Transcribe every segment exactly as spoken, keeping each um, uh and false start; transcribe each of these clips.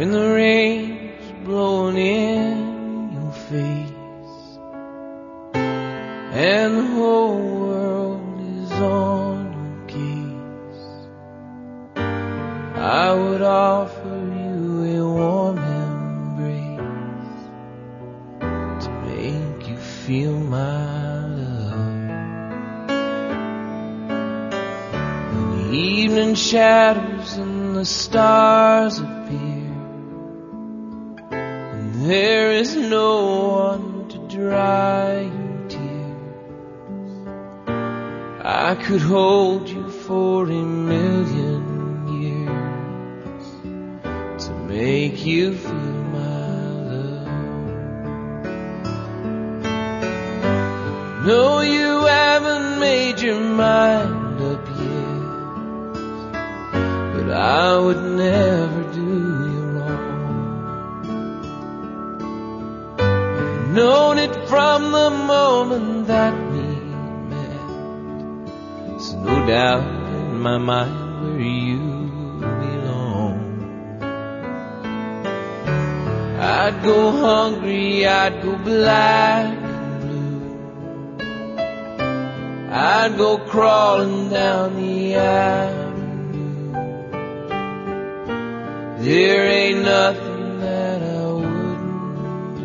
when the rain's blowing in your face and the whole world is on your case, I would offer you a warm embrace to make you feel my love. When the evening shadows and the stars appear, and there is no one to dry your tears, I could hold you for a million years to make you feel my love. No, you haven't made your mind up yet, but I would never do you wrong. I've known it from the moment that we met, so no doubt in my mind where you belong. I'd go hungry, I'd go black and blue, I'd go crawling down the avenue. There ain't nothing that I wouldn't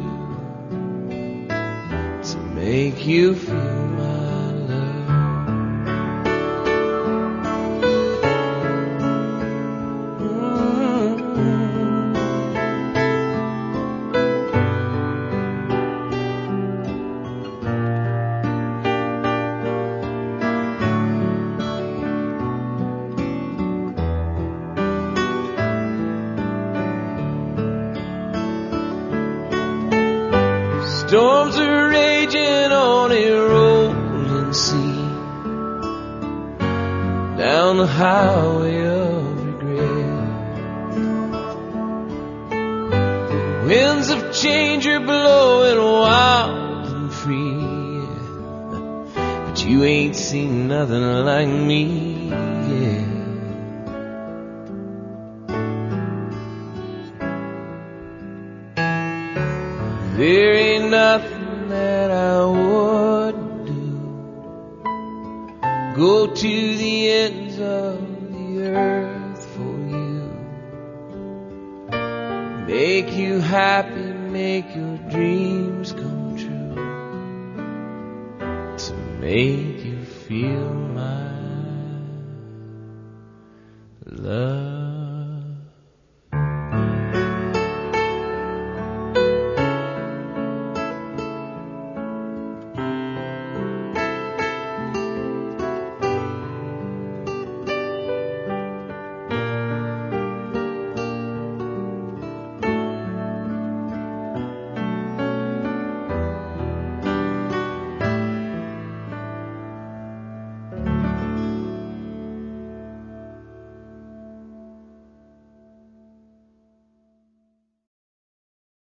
do to make you feel my love. Storms are raging on a rolling sea, down the highway of regret. The winds of change are blowing wild and free, but you ain't seen nothing like me yet. There ain't nothing that I would do, go to the ends of the earth for you, make you happy, make your dreams come true, to make you feel my